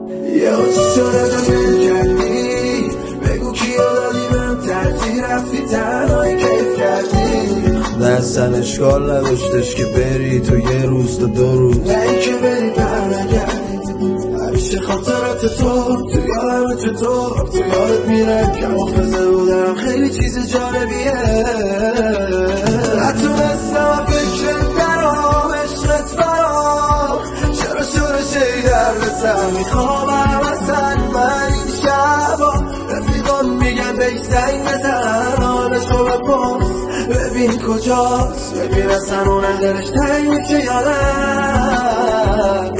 یه چی شده جمعه کردی بگو کیا دادی بهم ترجیح رفتی تنهایی کیف کردی اصلا اشکال نداشتش که بری تو یه روز تا 2 روز نه این که بری برنگردی همیشه خاطرات تو یادم چطور تو یادت میره که حافظه بودم خیلی چیز جالبیه نتونستم فکرت درام عشقت برام چرا شده در رسم میخوابم اصلا من این شبا رفیقان میگن بهش زنگ بزن حالشو بپرس ببین کجاست ببین اصلا اون دلش تنگ میشه یادم